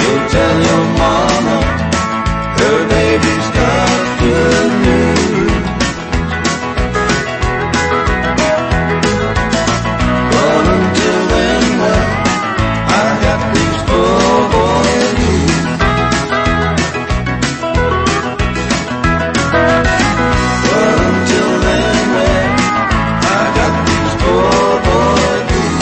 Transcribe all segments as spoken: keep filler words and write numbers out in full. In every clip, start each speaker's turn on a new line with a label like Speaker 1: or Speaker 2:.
Speaker 1: tell your mama her baby's got good news. But until then, well, I got these poor boy blues. But until then, well, I got these poor boy blues.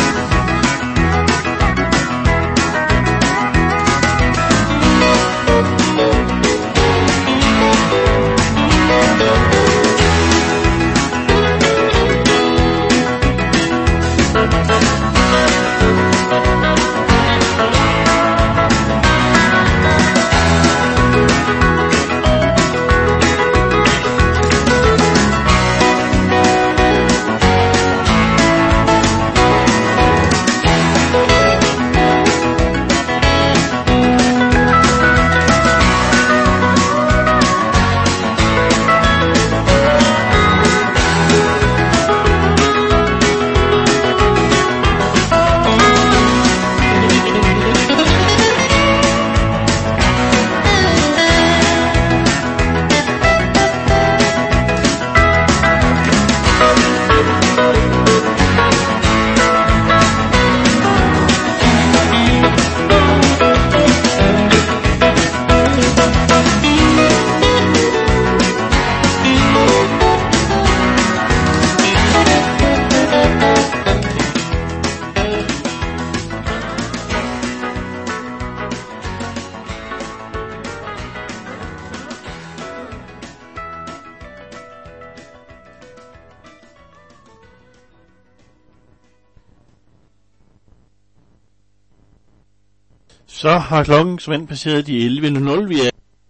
Speaker 2: Så har klokken som passeret de elleve nul nul. Vi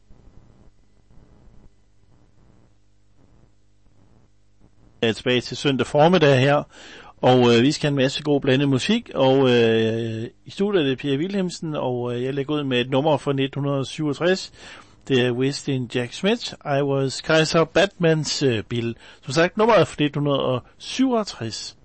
Speaker 2: er tilbage til søndag formiddag her, og øh, vi skal have en masse god blandet musik, og øh, i studiet er det Pierre Wilhelmsen, og øh, jeg lægger ud med et nummer fra nitten syvogtres. Det er Winston Jack Smith, I Was Kaiser Batmans øh, bil. Som sagt, nummeret fra nitten syvogtres.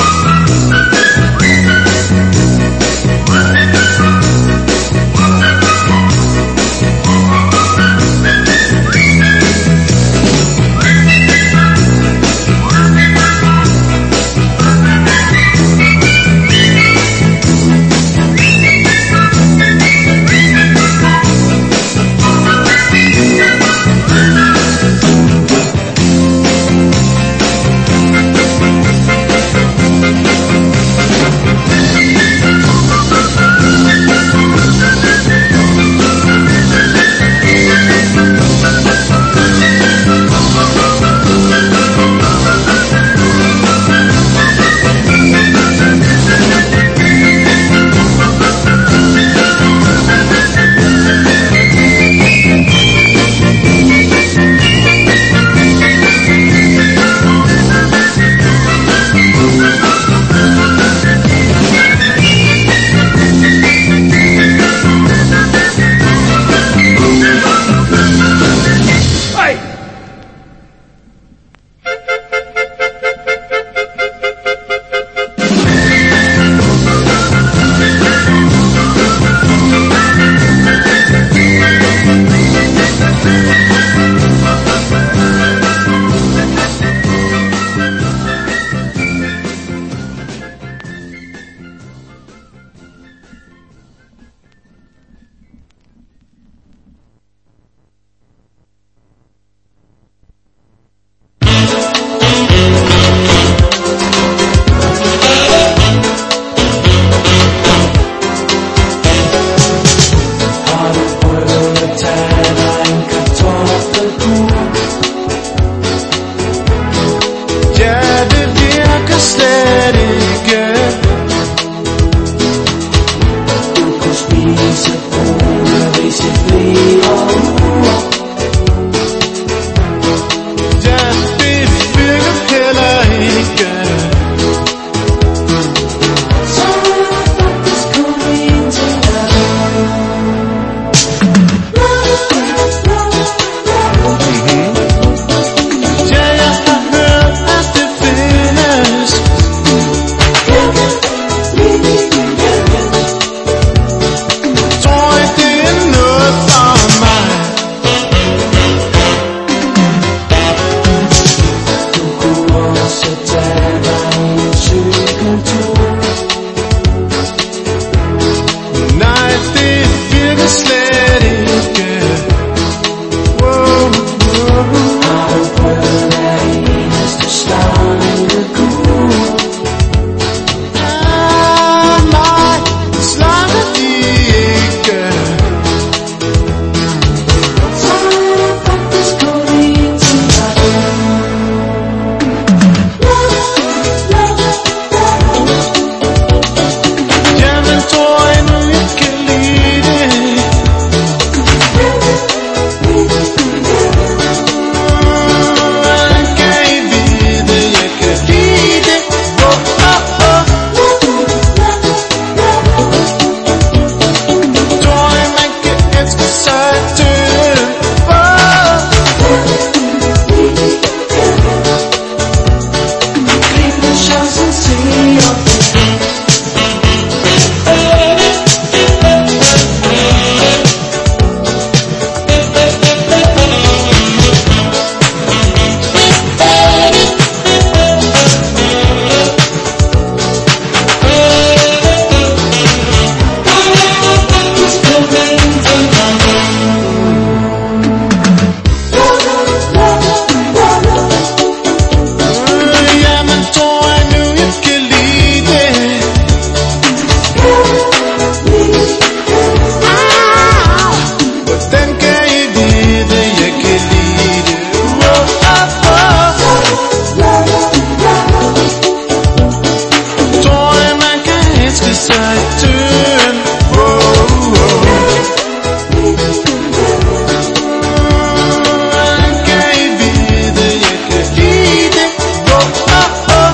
Speaker 3: We'll be right back.
Speaker 1: sorrise pure, risi frio.
Speaker 3: Ja, det virker heller ikke.
Speaker 1: Så er faktisk kun en ting at
Speaker 3: Ja, jeg har hørt, at det findes. Tror ikke, det er noget for mig.
Speaker 1: du kunne også tage dig en cykeltur.
Speaker 3: Nej, det virker slet ikke. Wow, wow.
Speaker 1: Har du prøvet hver eneste slangekur?
Speaker 3: Ah, nej, slange de ikke.
Speaker 1: Så er det faktisk kun en ting at
Speaker 3: Jamen, tror jeg nu, jeg kan lide det. Hvordan kan I vide, jeg kan lide det? Oh, oh, oh. Tror jeg, man kan elske sig til. Oh.
Speaker 1: grib nu chancen, se op.
Speaker 3: Jamen, tror jeg nu, jeg kan lide det. Hvordan kan I vide, jeg kan lide det? Oh, oh, oh. Tror jeg, man kan elske sig til. Oh, oh. Hvordan kan I vide, jeg kan lide det? Oh, oh, oh.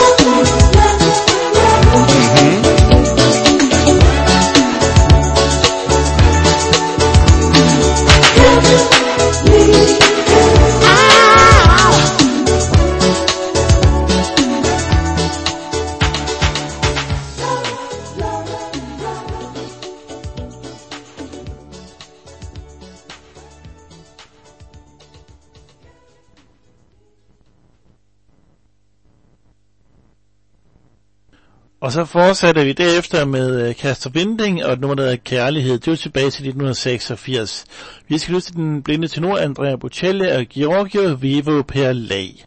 Speaker 2: Og så fortsatte vi derefter med uh, Kasper Winding og et nummer, der hedder Kærlighed. Det var tilbage til nitten seksogfirs. Vi skal lytte til den blinde tenor Andrea Bocelli og Giorgio Vivo per lei.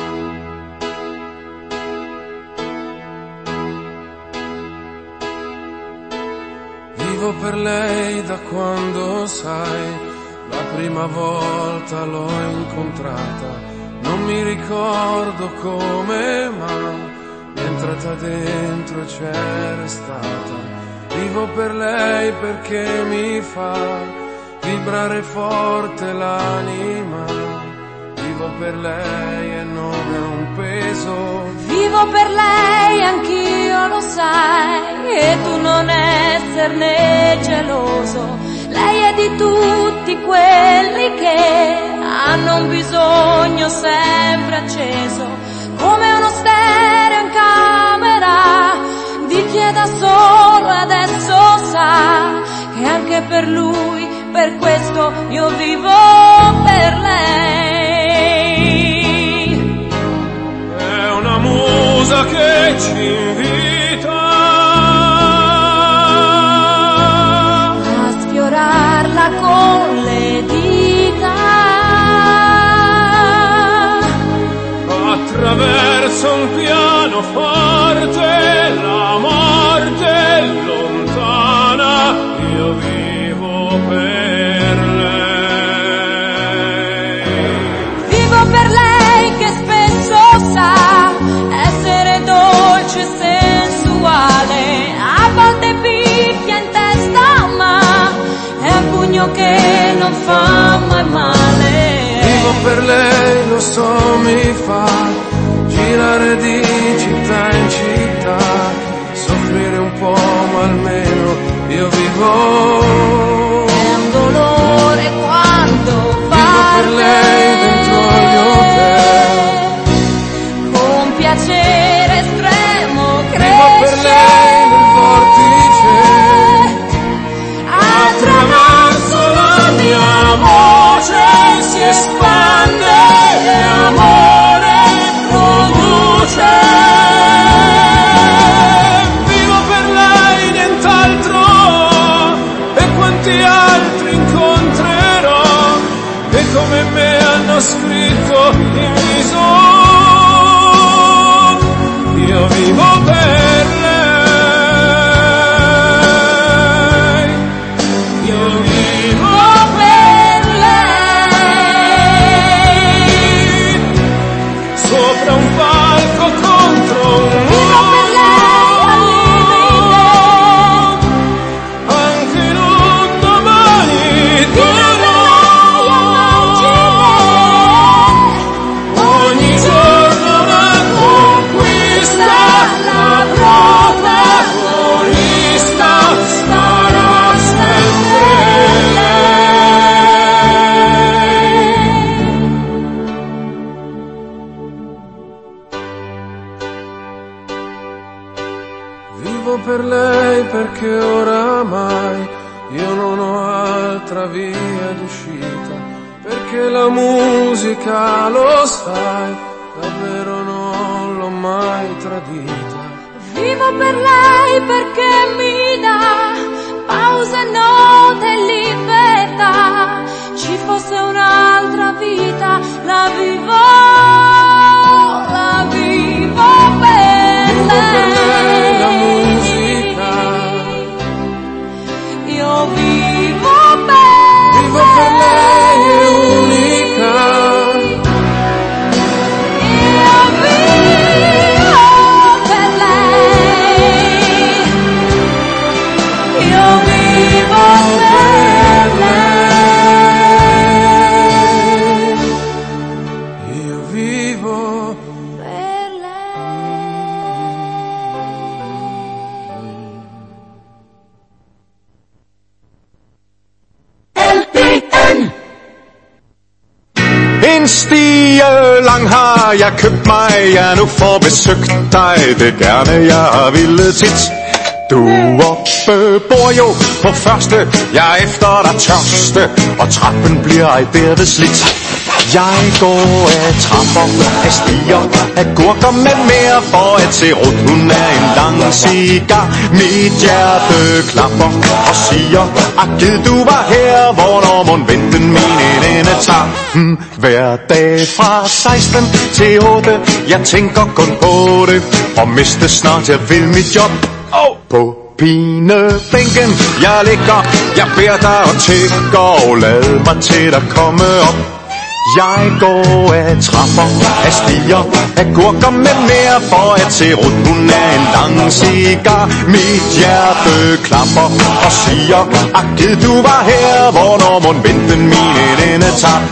Speaker 4: Vivo per lei da quando, sai, la prima volta l'ho incontrata. Non mi ricordo come, ma è entrata dentro e c'è restata. Vivo per lei perché mi fa vibrare forte l'anima. Vivo per lei e non è un peso.
Speaker 5: Vivo per lei, anch'io lo sai, e tu non esserne geloso. Lei è di tutti quelli che hanno un bisogno sempre acceso, come uno stereo in camera di chi è da solo e adesso sa che anche per lui, per questo io vivo per lei.
Speaker 4: È una musa che ci invita
Speaker 5: A sfiorarla con le dita,
Speaker 4: attraverso un pianoforte, la morte è lontana, io vivo per lei.
Speaker 5: vivo per lei che spesso sa essere dolce se che non fa mai male.
Speaker 4: Vivo per lei, lo so, mi fa girare di città in città, soffrire un po' ma almeno io vivo.
Speaker 5: È un dolore quando va
Speaker 4: Vivo per lei dentro agli hotel,
Speaker 5: con piacere estremo
Speaker 4: vivo per lei nel vortice,
Speaker 5: attraverso la mia voce si espande e amore produce.
Speaker 4: vivo per lei nient'altro, e quanti altri incontrerò che come me hanno scritto in viso. Io vivo per lei, io vivo
Speaker 5: Per lei,
Speaker 4: sopra un palco contro un
Speaker 5: vivo per lei al limite,
Speaker 4: anche in un domani
Speaker 5: vivo per lei al margine,
Speaker 4: ogni giorno una conquista, la protagonista sarà sempre lei. Vivo per lei perché oramai io non ho altra via d'uscita, perché la musica, lo sai, davvero non l'ho mai tradita.
Speaker 5: vivo per lei perché mi dà pause, note e libertà. Ci fosse un'altra vita, la vivo, la vivo per
Speaker 4: Vivo per lei la musica,
Speaker 5: io vivo per
Speaker 4: vivo per lei è unica.
Speaker 5: io vivo per lei, io vivo per lei,
Speaker 4: Io vivo
Speaker 5: per
Speaker 3: En stige lang har jeg købt mig, jeg nu får besøgt dig, det gerne jeg ville tit. Du oppe bor jo på første, jeg er efter dig tørste, og trappen bliver ej derved slidt. Jeg går af trapper, af stiger, af gurker med mere, for at se rut, hun er en lang cigar. Mit hjerte klapper og siger, akket du var her, hvornår mon venten min ende tager. Hmm, hver dag fra seksten til otte, jeg tænker kun på det, og miste snart jeg vil mit job. Oh. På pinebænken jeg ligger, jeg beder dig og tigger, og lad mig til at komme op. Jeg går af trapper, af stiger, af gurker med mere, for at se rut, hun er en lang cigar. Mit hjerte klapper og siger, akket du var her, hvornår mon venten min ende tager.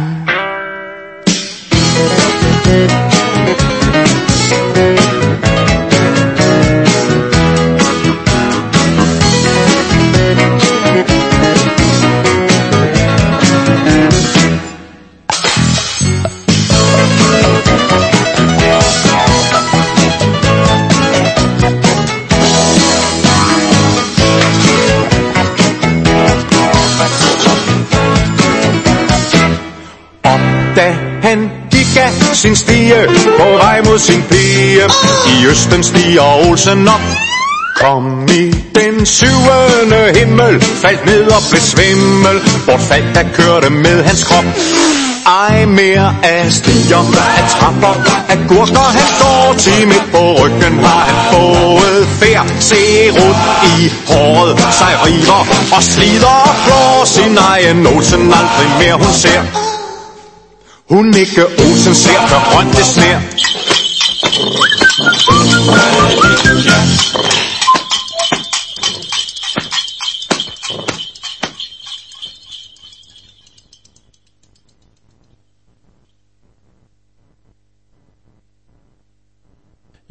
Speaker 3: Da han gik af sin stige på vej mod sin pige, i østen stiger Olsen op. Kom i den syvende himmel, faldt ned og blev svimmel, bortfaldt der kørte med hans krop. Ej mere af stiger, af trapper, af gurker, han går til midt på ryggen, har han fået færd. Se rut i håret, sig river og slider og flår sin egen Olsen, aldrig mere hun ser. Hun ikke Olsen ser, før grønt det sner.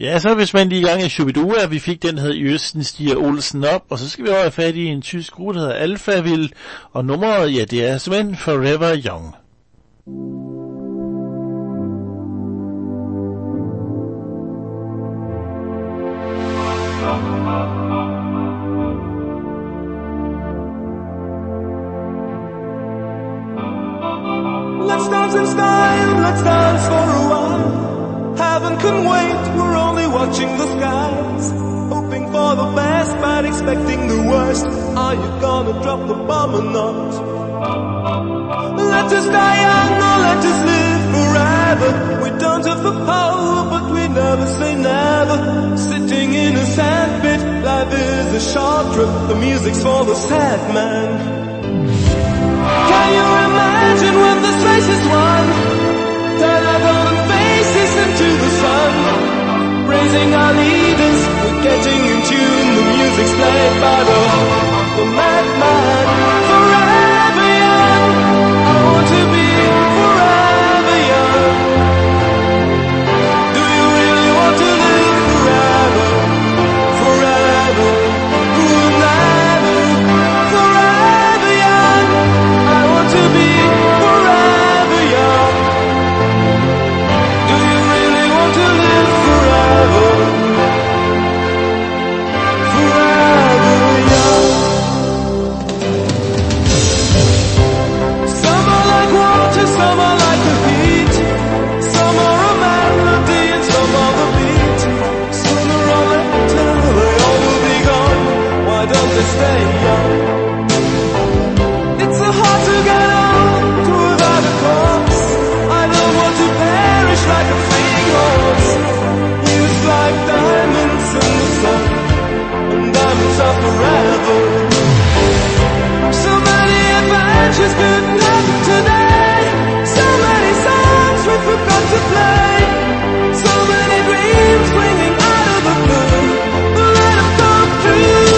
Speaker 2: Ja, så hvis man lige i gang i Shubidua, vi fik den, der hed I Østen stiger Olsen op, og så skal vi over have fat i en tysk gruppe, der hedder Alphaville, og nummeret, ja, det er simpelthen Forever Young.
Speaker 1: Let's dance in style, let's dance for a while. Heaven can wait, we're only watching the skies. Hoping for the best, but expecting the worst. Are you gonna drop the bomb or not? Let us die young or let us live forever. We don't have the power, but we never say never. Sitting in a sandpit, life is a short trip. The music's for the sad man. Can you imagine when this race is won? Turn our golden faces into the sun. Raising our leaders, we're getting in tune. The music's played by the, the madman. Forever young, I want to be forever young. Do you really want to live forever? Forever, forever, forever young. I want to be forever young. Do you really want to live forever? Forever young. Some are like water, some are like the heat. Some are a melody and some are the beat. Sooner or later they all will be gone. Why don't they stay young? It's so hard to get on to without a corpse. I don't want to perish like a fleeing horse. Used like diamonds in the sun, and diamonds are forever. So many adventures couldn't happen today. So many songs we forgot to play. So many dreams clinging out of the blue. Let them come true.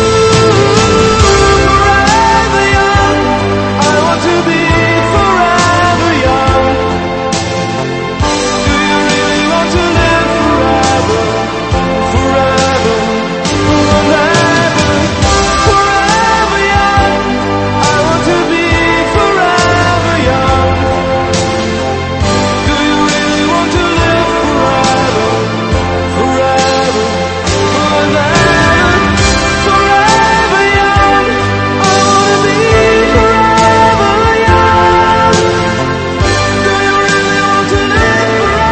Speaker 1: Forever young, I want to be forever young. Do you really want to live forever? Forever, forever, forever young. I want to be forever young. Do you really want to live forever? Forever, forever, forever young. I want to be forever young. Do you really want to live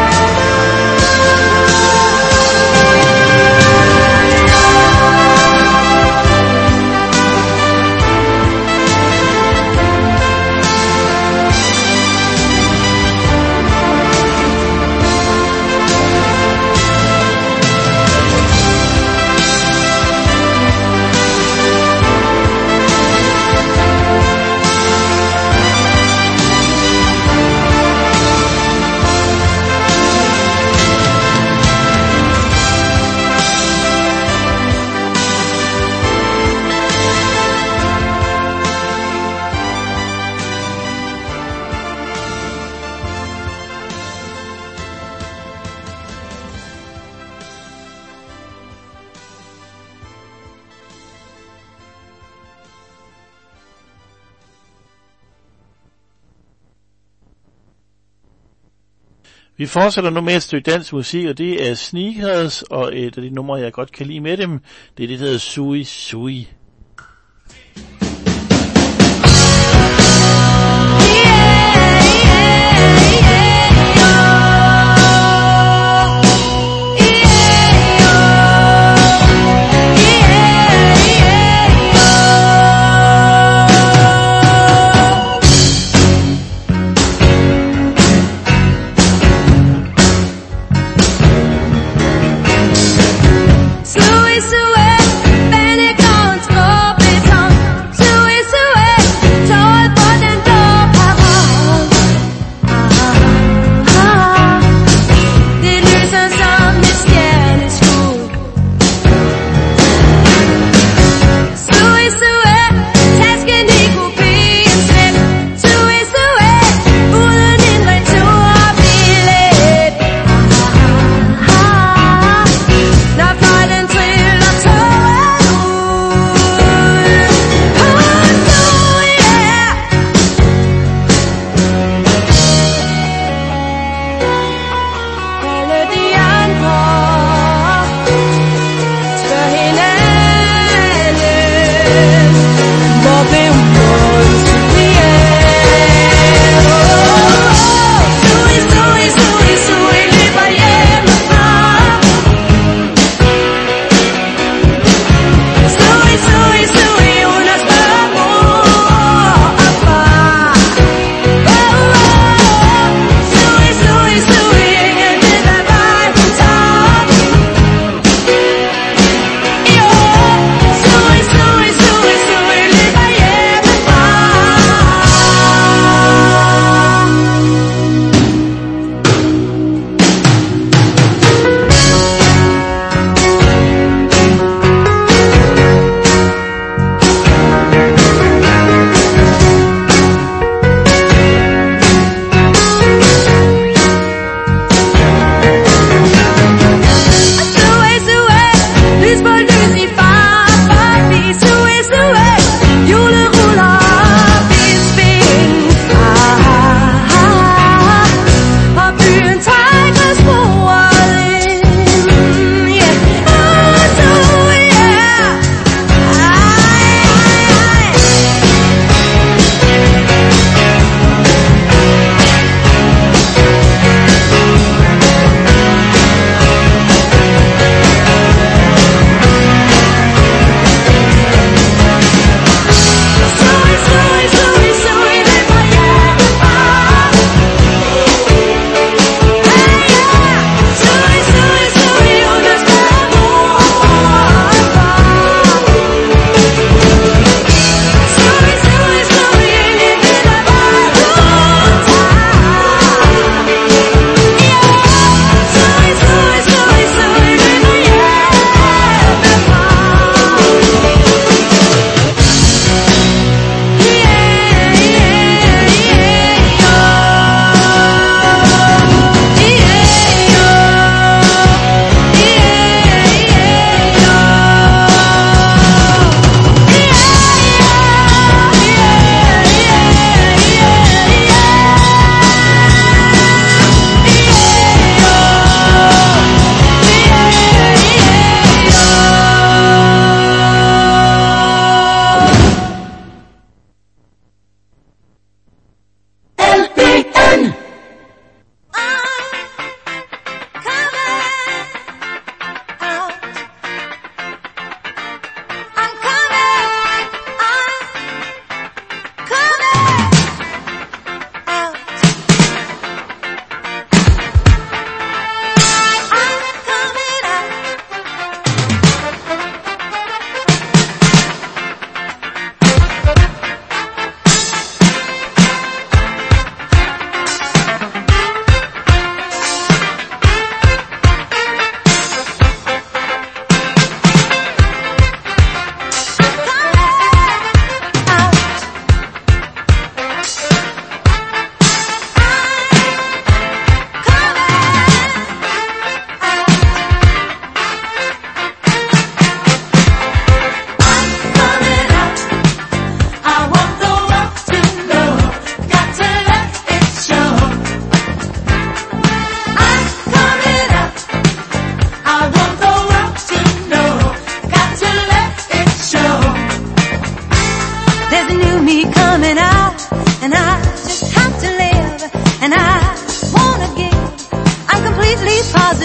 Speaker 2: Vi fortsætter nu med et stykke dansk musik, og det er Sneakers, og et af de numre, jeg godt kan lide med dem, det er det, der hedder Sui Sui.
Speaker 5: Sui, sui, bene con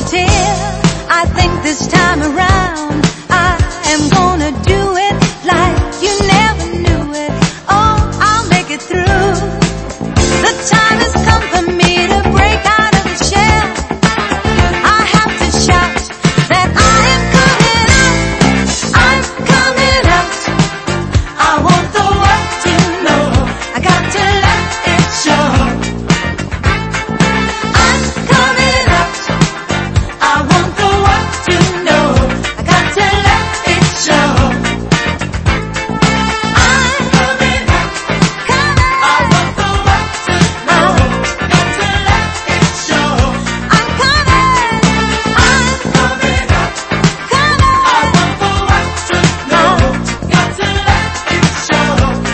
Speaker 5: tear. I think this time around I am gonna do it like you never knew it. Oh, I'll make it through. The time has come for me to break out of the shell. I have to shout that I am coming out. I'm coming out. I want the world to know. I got to let it show. I'm coming out. I want the world to know. I got to let it show. I'm coming out. Coming. I want the world to know. Got to let it show. I'm coming. I'm coming out. Coming. I want the world to know. Got to let it show.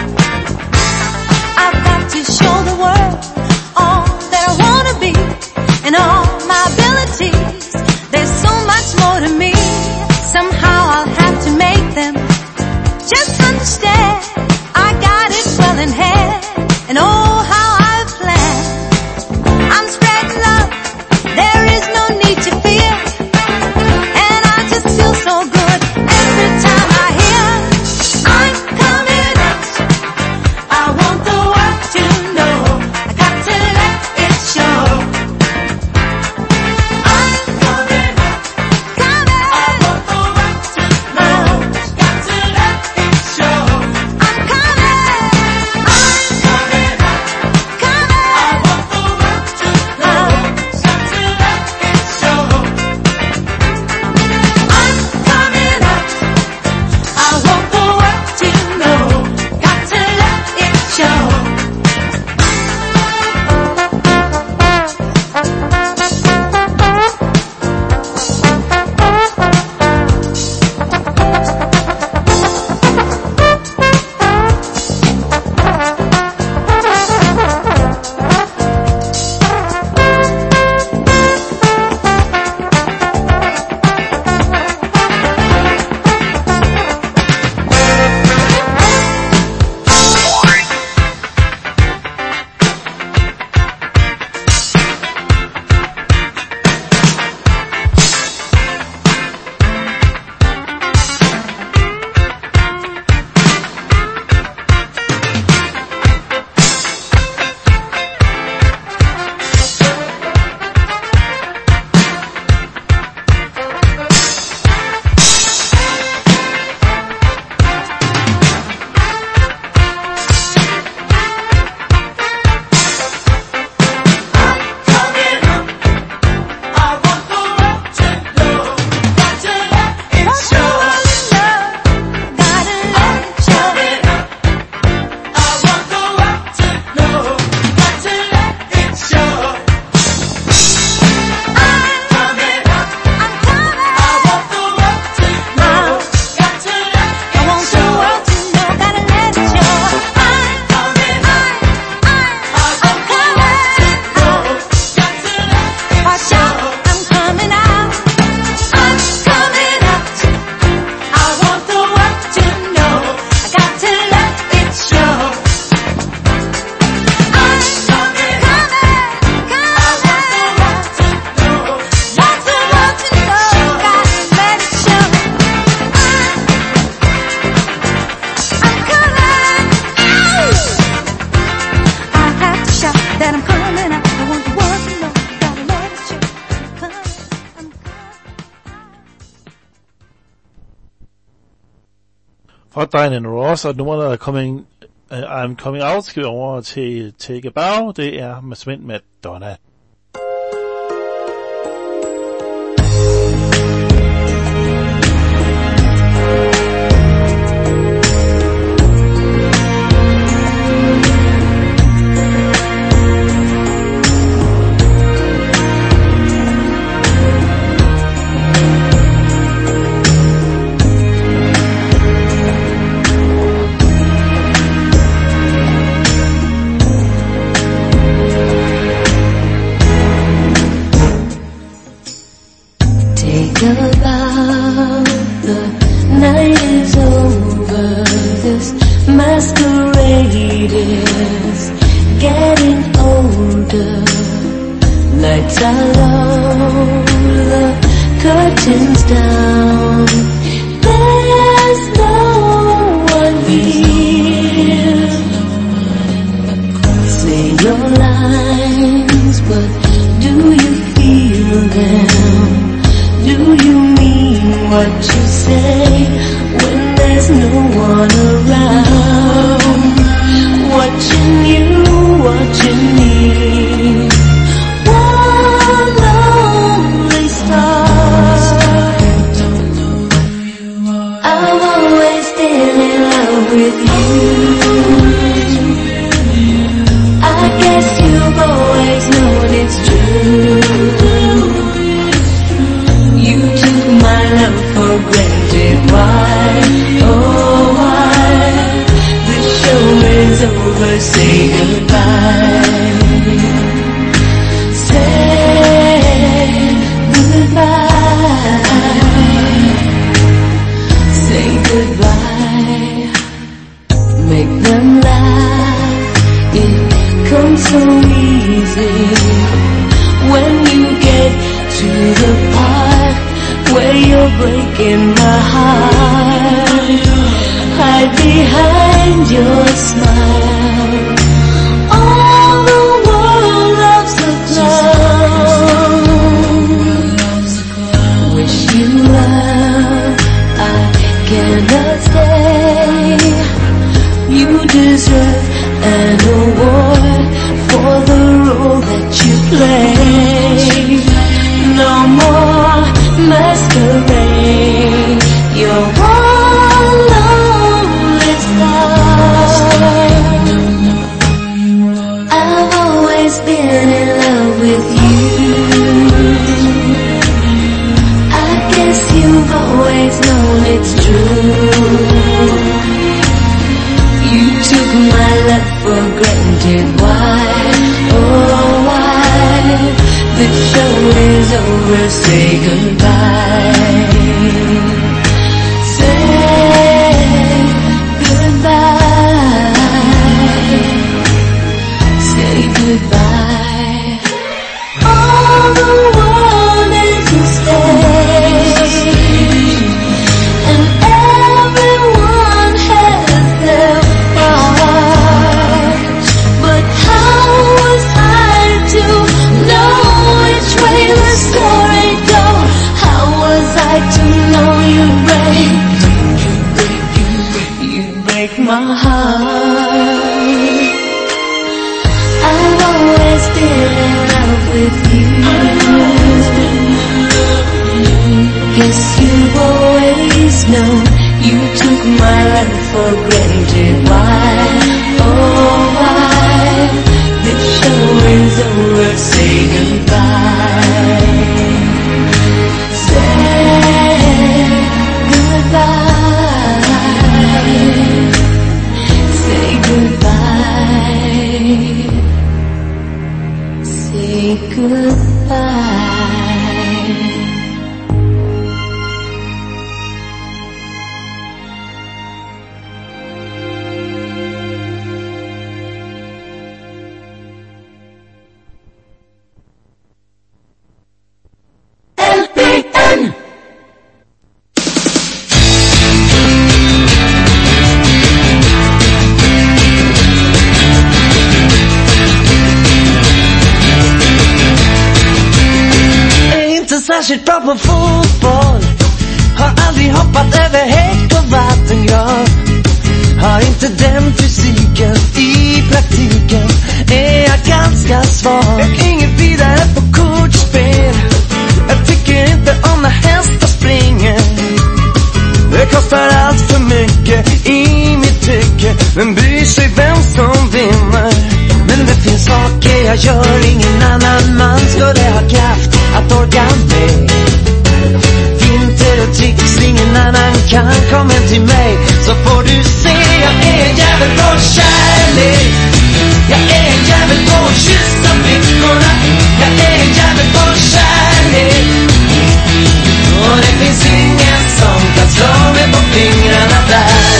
Speaker 5: I've got to show the world all that I wanna be and all my abilities. There's so much more to me. Somehow I'll have to make them just understand. I got it well in hand, and oh how I've planned. I'm spreading love. There is no need to fear, and I just feel so good every time I hear I'm coming out. I want the world to know. I got to let it show. I'm coming out. Coming. I want the world to know. Got to let it show. I'm coming. I'm coming out. Coming. I want the world to know. Got to let it show. I'm coming out. I want the world to know. Got to let it show.
Speaker 2: Fra Diana Ross, og nummeret er coming, uh, I'm Coming Out, skal vi over til Take a Bow. Det er med Svend Madonna.
Speaker 5: About the night is over, this masquerade is getting older. Lights are low, the curtains down. There's no one here. Say your lines, but do you feel them? Do you mean what you say when there's no one around? Watching you, watching me. One lonely star. I've always been in love with you. I guess you've always known it's true. You took my love for granted. Why, oh why? The show is over, say goodbye. Say goodbye. Say goodbye. Make them laugh. It comes so easy when you get to the part where you're breaking my heart. Hide behind your smile. All the world loves a clown. Wish you love, I cannot stay. You deserve an award for the role that you play. No more masquerade. You're one lonely star. I've always been in love with you. I guess you've always known it's true. You took my love for granted. Why, oh why? The show is over, say goodbye. Say goodbye. Say goodbye. All the world is a stage, and everyone has their part. But how was I to know which way the story goes? How was I to know you break? You break my heart. I've always been in love with you. Guess you've always known. You took my love for granted. Why, oh why? The show is over, say goodbye. Say goodbye. Say goodbye. Say goodbye.
Speaker 6: Särskilt bra på fotboll. Har aldrig hoppat över häck och vatten. Jag har inte den fysiken. I praktiken är jag ganska svag. Jag är ingen vidare på kortspel. Jag tycker inte om när hästar springer. Det kostar allt för mycket i mitt tycke. Men bryr sig vem som vinner. Men det finns saker jag gör ingen annan man skulle ha kraft att orka med. Finter och tricks ingen annan kan komma till mig. Så får du se, jag är en jävel på kärlek. Jag är en jävel på att kyssa flickorna. Jag är en jävel på kärlek. Och det finns ingen som kan slå mig på fingrarna där.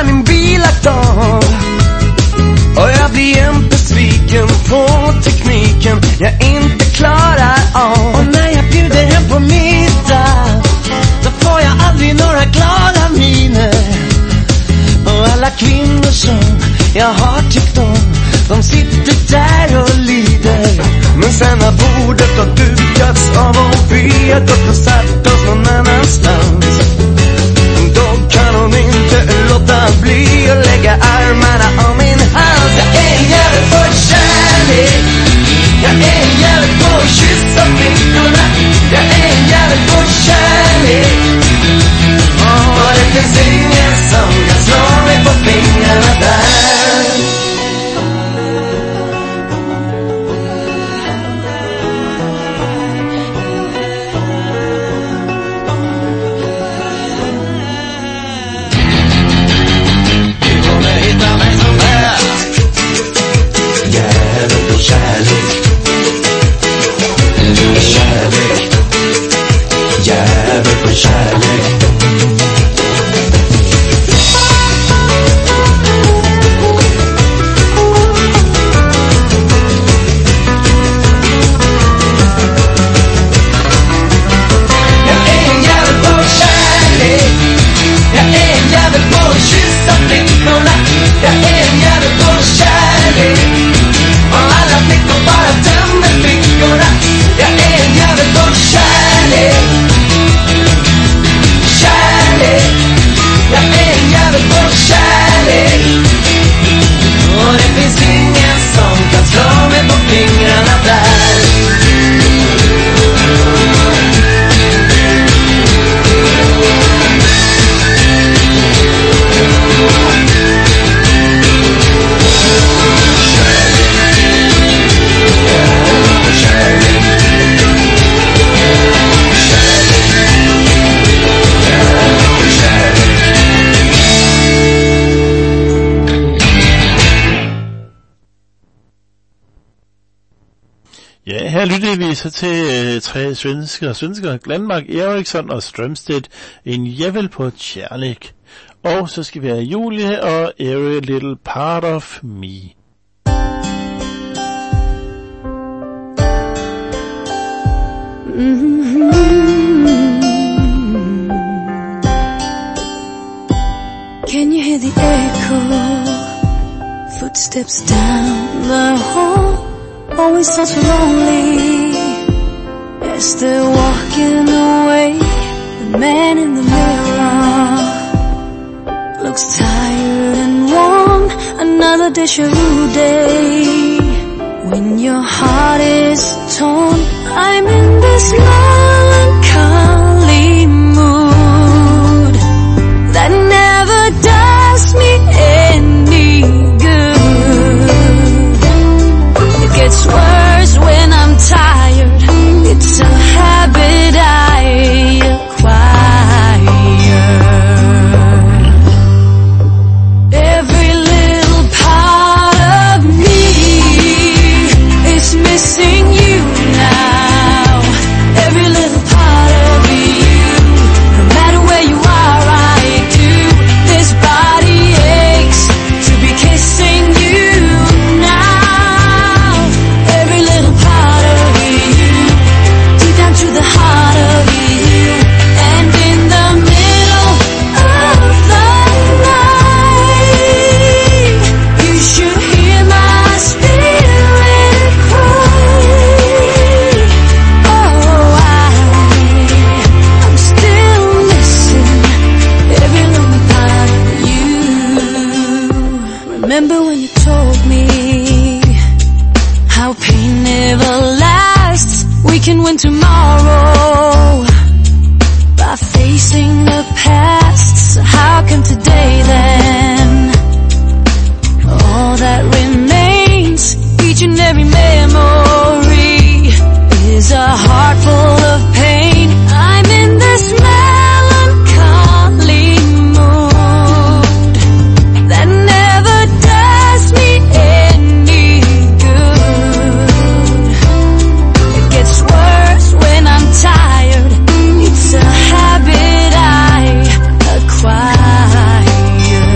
Speaker 6: när min bil lagt av. Och jag blir jämt besviken på tekniken jag inte klarar av. Och när jag bjuder hem på middag, då får jag aldrig några glada miner. Och alla kvinnor som jag har tyckt om, de sitter där och lider. Men sen när bordet har dukats av och vi har gått och satt oss någon annanstans, då kan hon inte låta bli att lägga armarna om min hals. Jag är en jävel för kärlek, jag är en jävel på att kyssa flickorna. Jag är en jävel på kärlek, och det finns ingen som kan slå mig på fingrarna där. Kärlek, kärlek, jävel för kärlek. Jag är en jävel på kärlek, jag är en jävel på att kyssa flickorna. Jag är en jävel på kärlek, och alla flickor bara dömer flickorna. Jag är en jävel på kärlek, kärlek. Jag är en jävel på kärlek, och det finns ingen som kan slå mig på fingrarna där.
Speaker 2: Ja, her lytter vi så til øh, tre svensker, svensker, Glenmark Eriksson og Strømstedt, en jævel på kærlighed. Og så skal vi have Julie og Every Little Part of Me.
Speaker 5: Mm-hmm. Can you hear the echo? Footsteps down the hall. Always sounds so lonely as they're walking away. The man in the mirror looks tired and worn. Another déjà vu day. When your heart is torn, I'm in this melancholy mood that never does me any good. It gets worse when I'm tired. It's a habit I acquire. Every little part of me is missing you now. Every little part of you. No matter where you are, I do. This body aches to be kissing you now. Every little part of you, deep down to the heart of you. And in the middle of the night, you should hear my spirit cry. Oh, I, I'm still missing every little part of you. Remember when you told me how pain never lasts? We can win tomorrow by facing the past. So how come today then? All that remains, each and every memory, is a heart full of pain. I'm in this melancholy mood that never does me any good. It gets worse when I'm tired. It's a habit I acquire.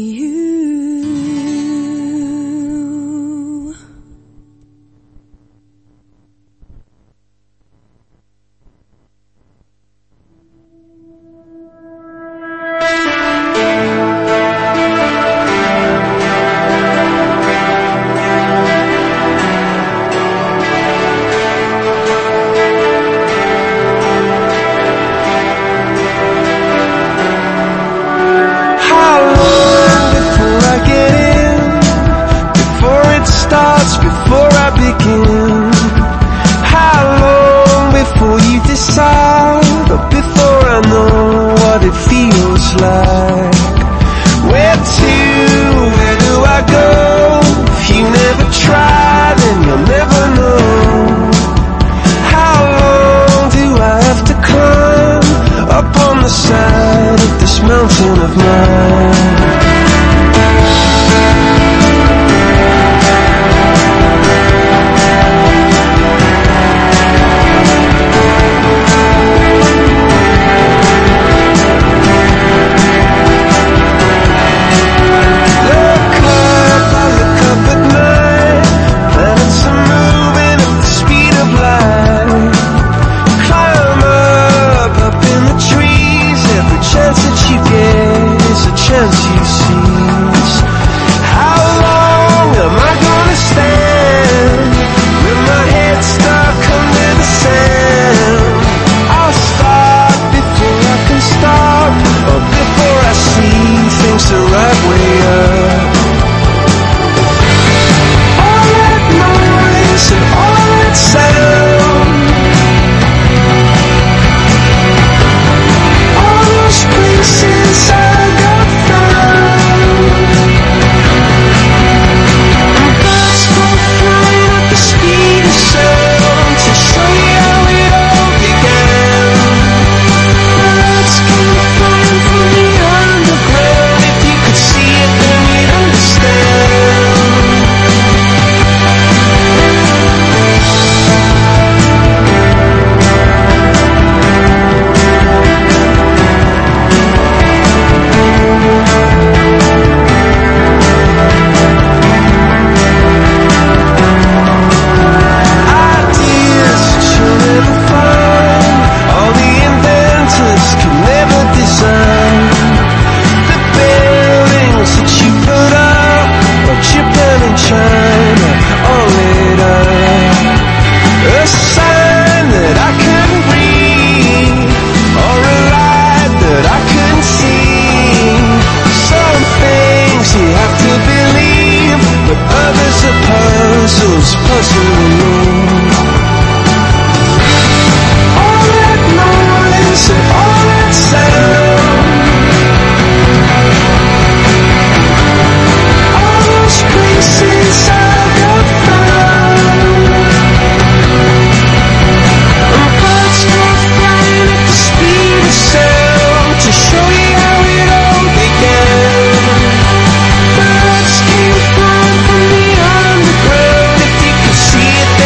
Speaker 6: See it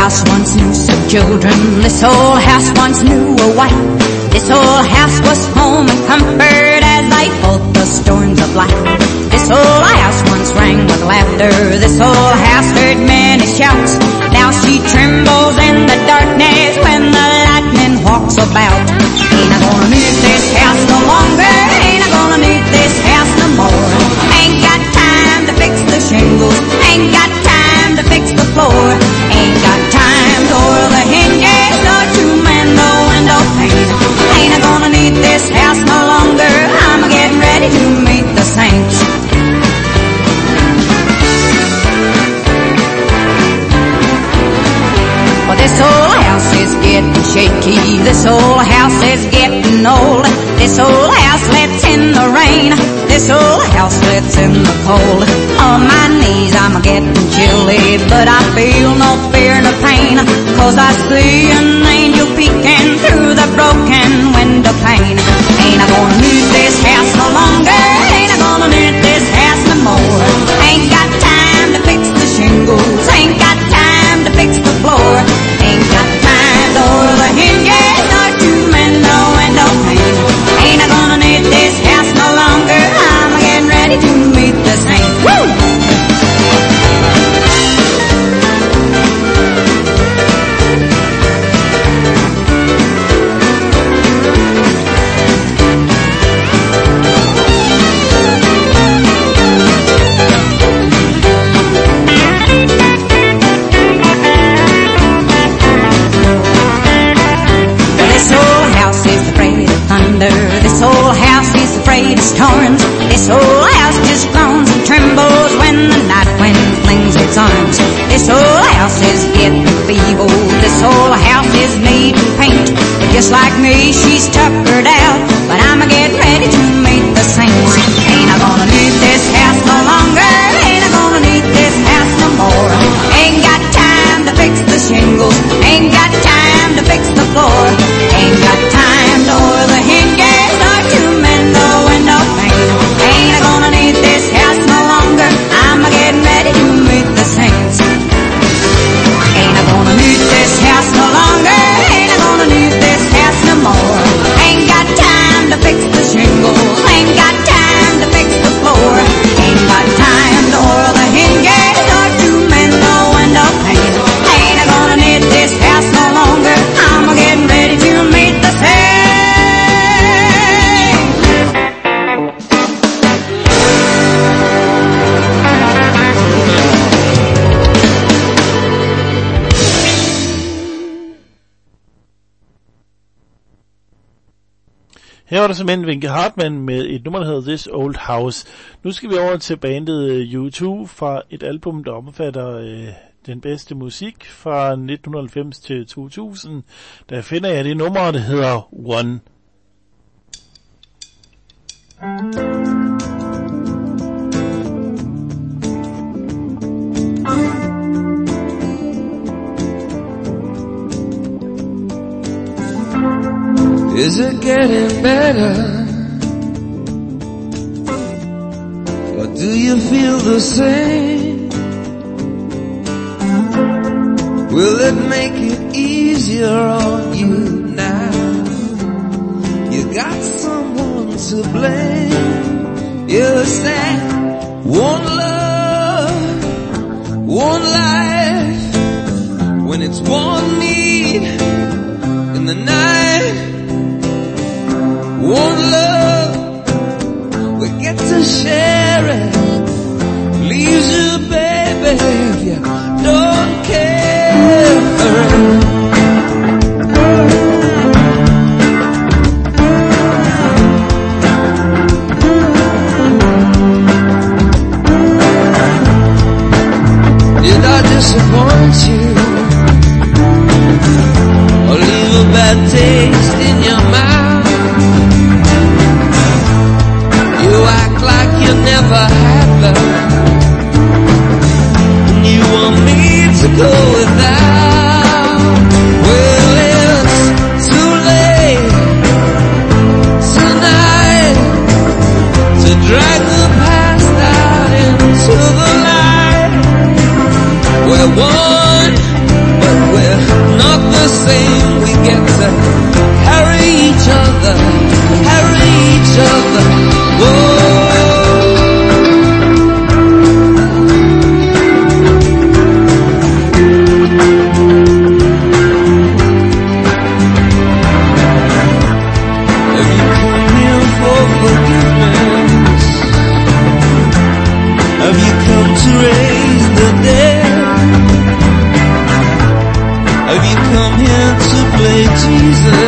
Speaker 5: house once knew some children. This old house once knew a wife. This old house was home and comfort as they fought the storms of life. This old house once rang with laughter. This old house heard many shouts. Now she trembles in the darkness when the lightning walks about. Ain't I gonna need this house no longer? Ain't I gonna need this house no more? Ain't got time to fix the shingles. Ain't got time to fix the floor. Ain't got time to oil the hinges or to mend the window pane. Ain't I gonna need this house no longer? I'm getting ready to meet the saints. Well, this old house is getting shaky. This old house is getting old. This old house lets in the rain. This old house lets in the cold. On my knees I'm getting chilly, but I feel no fear nor pain, 'cause I see an angel peeking through the broken window pane. Ain't I gonna need this house no longer? Ain't I gonna need this house no more? Ain't got time to fix the shingles. Ain't got time to fix the floor. Ain't got time to oil the hinges or to mend the window pane. Ain't I gonna need this house no longer? I'm getting ready to meet the saints. Woo! This old house is afraid of storms. This old house just groans and trembles when the night wind flings its arms. This old house is getting feeble. This old house is needing paint. But just like me, she's tuckered out. But I'm getting ready to meet the saints. Ain't I gonna need this house no longer? Ain't I gonna need this house no more? Ain't got time to fix the shingles. Ain't got time to fix the floor. Ain't got time to oil the hinges or to mend the window pane. Ain't I gonna need this house no longer? I'm getting ready to meet the saints. Ain't I gonna need this house no longer? Ain't I gonna need this house no more? Ain't got time to fix the shingles. Ain't got time to fix the floor. Ain't got time to oil the hinges or to mend the window pane. Ain't I gonna need this house no longer? I'm getting ready to meet the saints.
Speaker 2: Her var der simpelthen Vinke Hartmann med et nummer, der hedder This Old House. Nu skal vi over til bandet U to fra et album, der omfatter øh, den bedste musik fra nitten halvfems til to tusind. Der finder jeg det nummer, der hedder One.
Speaker 4: Is it getting better? Or do you feel the same? Will it make it easier on you now? You got someone to blame. You said one love, one life, when it's one need in the night. One love, we get to share it. Leaves you, baby, if you don't care. Did I disappoint you? Or leave a bad taste in your mouth? You act like you never happened, and you want me to go without. Well, it's too late tonight to drag the past out into the light. We're one, but we're reason